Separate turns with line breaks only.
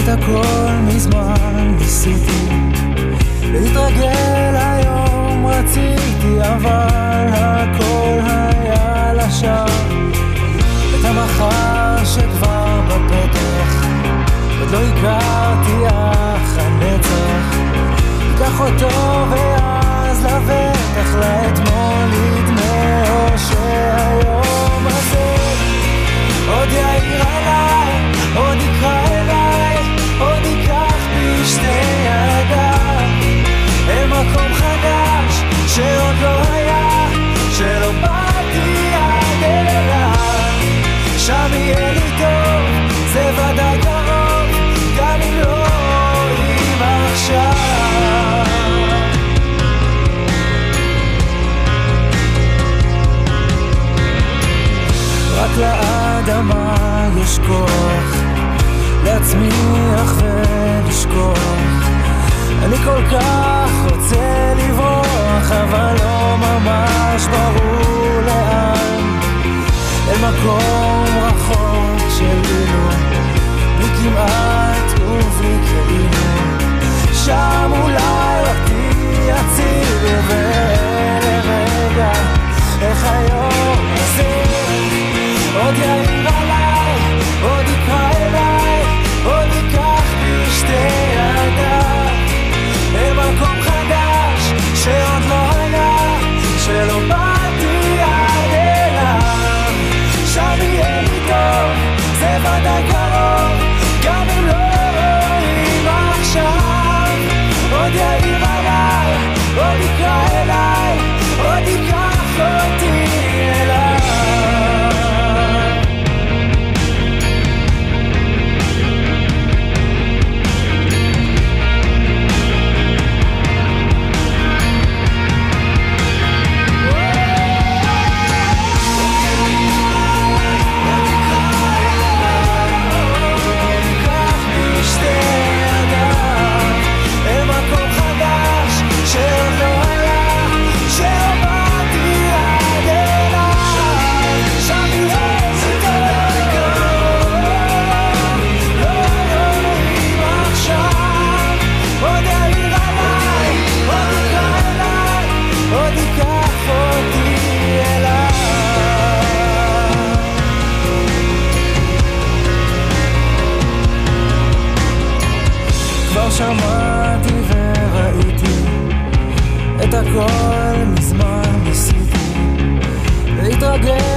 את הכל מזמן ניסיתי להתרגל היום רציתי אבל הכל היה לשווא את המחר שכבר בפתח עוד לא הכרתי אך הנצח ייקח אותו ואז לבטח לאתמול ידמה או שהיום הזה עוד יעיר עליי עוד יקרא אליי עוד ייקח בשתי ידיו אל מקום חדש שעוד לא היה שלא באתי עד אליו שם יהיה לי טוב זה ודאי קרוב גם אם לא רואים עכשיו רק לאדמה יש כוח להצמיח ולשכוח אני כל כך רוצה לברוח אבל לא ממש ברור לאן אל מקום רחוק שלנו בלי כמעט ובלי כאילו שם אולי אותי יציל ולרגע איך היום הזה עוד יעיר עליי עוד יקרא אליי עוד ייקח בשתי ידיו אל מקום חדש שעוד לא היה שלא באתי עד אליו שם יהיה לי טוב זה ודאי קרוב גם אם לא רואים עכשיו עוד יעיר עליי עוד יקרא אליי עוד ייקח אותי אליו שמעתי וראיתי את הכל מזמן ניסיתי להתרגל